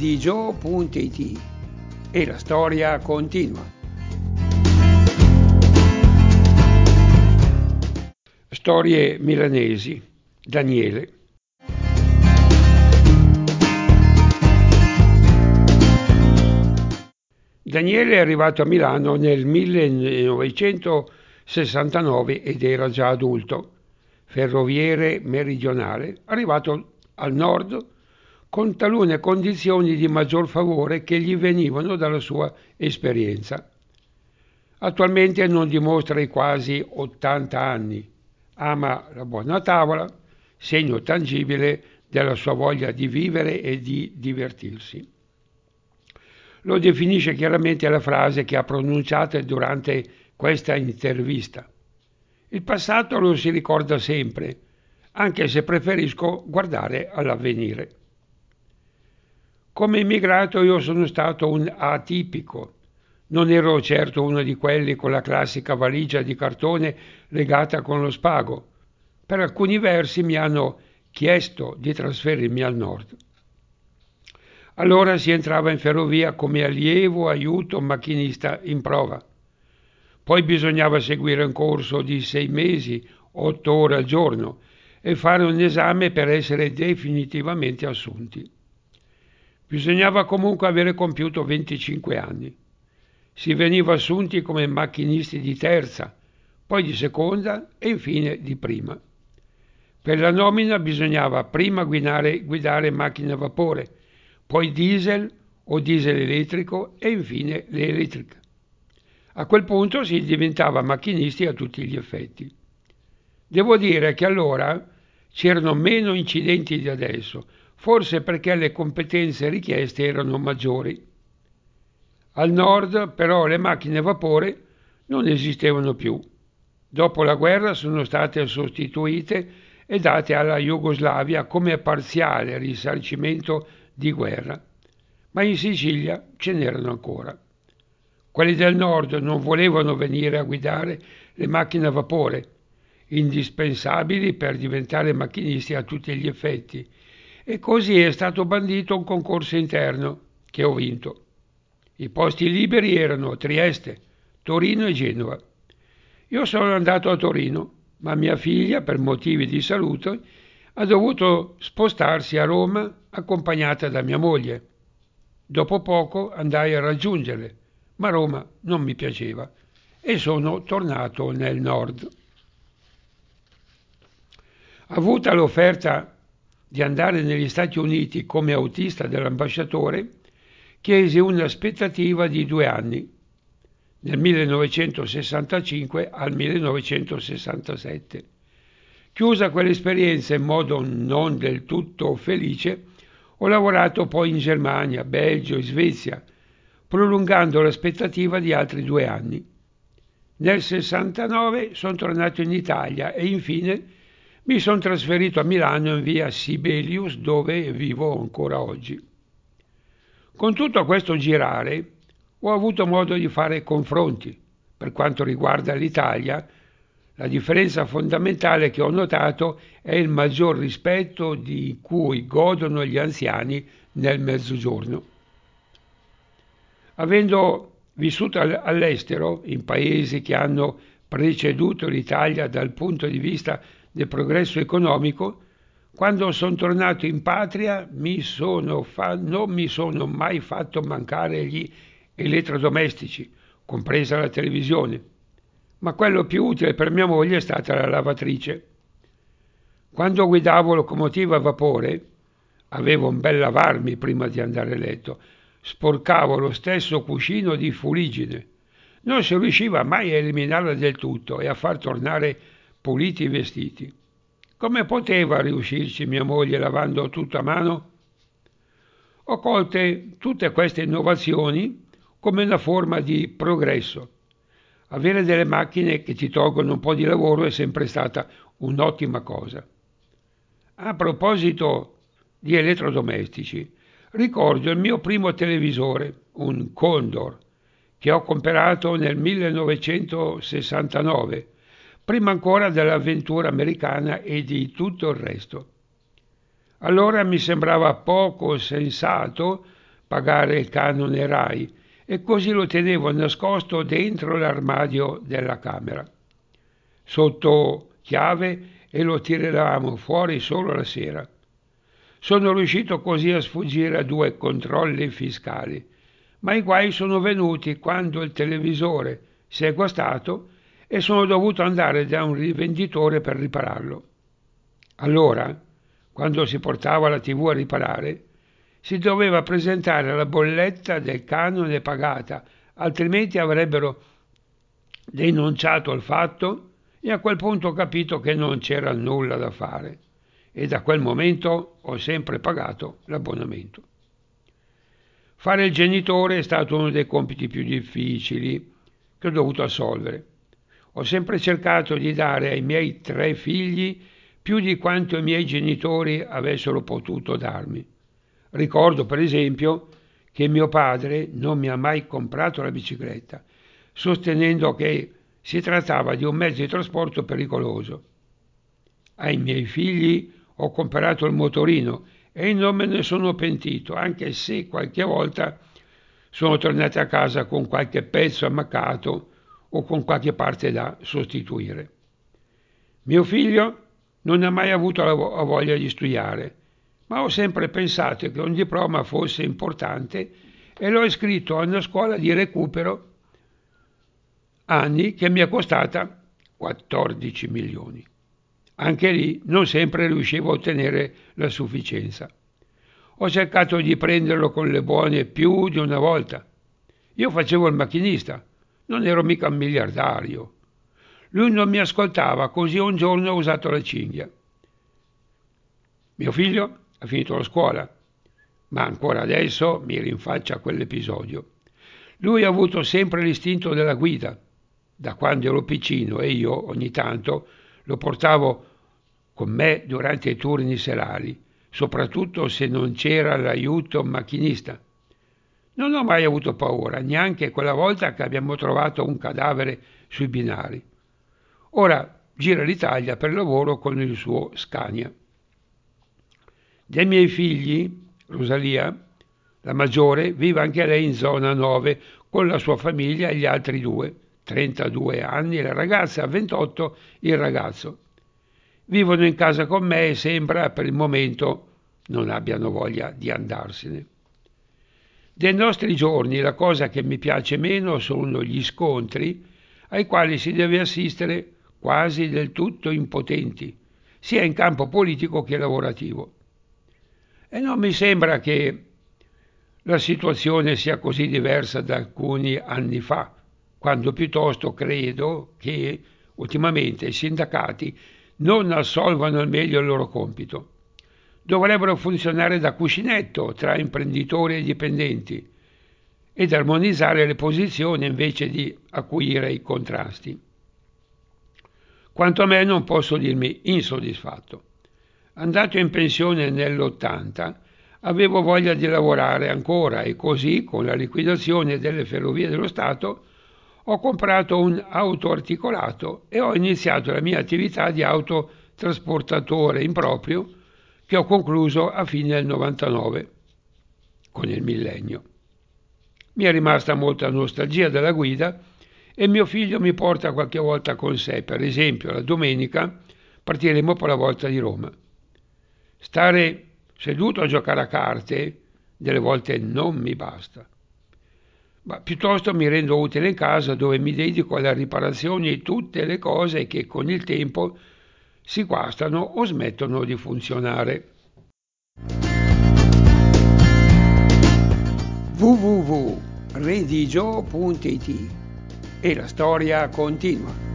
didio.it e la storia continua. Storie milanesi. Daniele. Daniele è arrivato a Milano nel 1969 ed era già adulto, ferroviere meridionale, arrivato al nord con talune condizioni di maggior favore che gli venivano dalla sua esperienza. Attualmente non dimostra i quasi 80 anni, ama la buona tavola, segno tangibile della sua voglia di vivere e di divertirsi. Lo definisce chiaramente la frase che ha pronunciato durante questa intervista. Il passato lo si ricorda sempre, anche se preferisco guardare all'avvenire. Come immigrato io sono stato un atipico. Non ero certo uno di quelli con la classica valigia di cartone legata con lo spago. Per alcuni versi mi hanno chiesto di trasferirmi al nord. Allora si entrava in ferrovia come allievo, aiuto, macchinista in prova. Poi bisognava seguire un corso di 6 mesi, 8 ore al giorno e fare un esame per essere definitivamente assunti. Bisognava comunque avere compiuto 25 anni. Si veniva assunti come macchinisti di terza, poi di seconda e infine di prima. Per la nomina bisognava prima guidare macchine a vapore, poi diesel o diesel elettrico e infine l'elettrica. A quel punto si diventava macchinisti a tutti gli effetti. Devo dire che allora c'erano meno incidenti di adesso, forse perché le competenze richieste erano maggiori. Al nord però le macchine a vapore non esistevano più. Dopo la guerra sono state sostituite e date alla Jugoslavia come parziale risarcimento di guerra, ma in Sicilia ce n'erano ancora. Quelli del nord non volevano venire a guidare le macchine a vapore, indispensabili per diventare macchinisti a tutti gli effetti, e così è stato bandito un concorso interno che ho vinto. I posti liberi erano Trieste, Torino e Genova. Io sono andato a Torino, ma mia figlia, per motivi di salute, ha dovuto spostarsi a Roma accompagnata da mia moglie. Dopo poco andai a raggiungerle, ma Roma non mi piaceva e sono tornato nel nord. Avuta l'offerta di andare negli Stati Uniti come autista dell'ambasciatore, chiesi un'aspettativa di 2 anni, nel 1965 al 1967. Chiusa quell'esperienza in modo non del tutto felice, ho lavorato poi in Germania, Belgio e Svezia, prolungando l'aspettativa di altri 2 anni. Nel 69 sono tornato in Italia e infine mi sono trasferito a Milano in via Sibelius, dove vivo ancora oggi. Con tutto questo girare ho avuto modo di fare confronti. Per quanto riguarda l'Italia, la differenza fondamentale che ho notato è il maggior rispetto di cui godono gli anziani nel Mezzogiorno. Avendo vissuto all'estero, in paesi che hanno preceduto l'Italia dal punto di vista del progresso economico, quando sono tornato in patria non mi sono mai fatto mancare gli elettrodomestici, compresa la televisione, ma quello più utile per mia moglie è stata la lavatrice. Quando guidavo locomotiva a vapore, avevo un bel lavarmi prima di andare a letto, sporcavo lo stesso cuscino di fuliggine. Non si riusciva mai a eliminarla del tutto e a far tornare puliti i vestiti. Come poteva riuscirci mia moglie lavando tutto a mano? Ho colte tutte queste innovazioni come una forma di progresso. Avere delle macchine che ti tolgono un po' di lavoro è sempre stata un'ottima cosa. A proposito di elettrodomestici, ricordo il mio primo televisore, un Condor, che ho comprato nel 1969, prima ancora dell'avventura americana e di tutto il resto. Allora mi sembrava poco sensato pagare il canone Rai e così lo tenevo nascosto dentro l'armadio della camera, sotto chiave, e lo tiravamo fuori solo la sera. Sono riuscito così a sfuggire a 2 controlli fiscali, ma i guai sono venuti quando il televisore si è guastato e sono dovuto andare da un rivenditore per ripararlo. Allora, quando si portava la TV a riparare, si doveva presentare la bolletta del canone pagata, altrimenti avrebbero denunciato il fatto e a quel punto ho capito che non c'era nulla da fare e da quel momento ho sempre pagato l'abbonamento. Fare il genitore è stato uno dei compiti più difficili che ho dovuto assolvere. Ho sempre cercato di dare ai miei 3 figli più di quanto i miei genitori avessero potuto darmi. Ricordo, per esempio, che mio padre non mi ha mai comprato la bicicletta, sostenendo che si trattava di un mezzo di trasporto pericoloso. Ai miei figli ho comprato il motorino e non me ne sono pentito, anche se qualche volta sono tornati a casa con qualche pezzo ammaccato o con qualche parte da sostituire. Mio figlio non ha mai avuto la voglia di studiare, ma ho sempre pensato che un diploma fosse importante e l'ho iscritto a una scuola di recupero anni che mi è costata 14 milioni. Anche lì non sempre riuscivo a ottenere la sufficienza. Ho cercato di prenderlo con le buone più di una volta. Io facevo il macchinista, non ero mica un miliardario. Lui non mi ascoltava, così un giorno ho usato la cinghia. Mio figlio ha finito la scuola, ma ancora adesso mi rinfaccia quell'episodio. Lui ha avuto sempre l'istinto della guida, da quando ero piccino, e io ogni tanto lo portavo con me durante i turni serali, soprattutto se non c'era l'aiuto macchinista. Non ho mai avuto paura, neanche quella volta che abbiamo trovato un cadavere sui binari. Ora gira l'Italia per lavoro con il suo Scania. Dei miei figli, Rosalia, la maggiore, vive anche lei in zona 9 con la sua famiglia e gli altri 2, 32 anni la ragazza, 28 il ragazzo. Vivono in casa con me e sembra per il momento non abbiano voglia di andarsene. Dei nostri giorni la cosa che mi piace meno sono gli scontri ai quali si deve assistere quasi del tutto impotenti, sia in campo politico che lavorativo. E non mi sembra che la situazione sia così diversa da alcuni anni fa, quando piuttosto credo che ultimamente i sindacati non assolvano al meglio il loro compito. Dovrebbero funzionare da cuscinetto tra imprenditori e dipendenti ed armonizzare le posizioni invece di acuire i contrasti. Quanto a me non posso dirmi insoddisfatto. Andato in pensione nell'80, avevo voglia di lavorare ancora e così, con la liquidazione delle Ferrovie dello Stato, ho comprato un autoarticolato e ho iniziato la mia attività di autotrasportatore in proprio, che ho concluso a fine del 99, con il millennio. Mi è rimasta molta nostalgia della guida e mio figlio mi porta qualche volta con sé. Per esempio, la domenica partiremo per la volta di Roma. Stare seduto a giocare a carte delle volte non mi basta, ma piuttosto mi rendo utile in casa, dove mi dedico alla riparazione di tutte le cose che con il tempo si guastano o smettono di funzionare. www.redigio.it e la storia continua.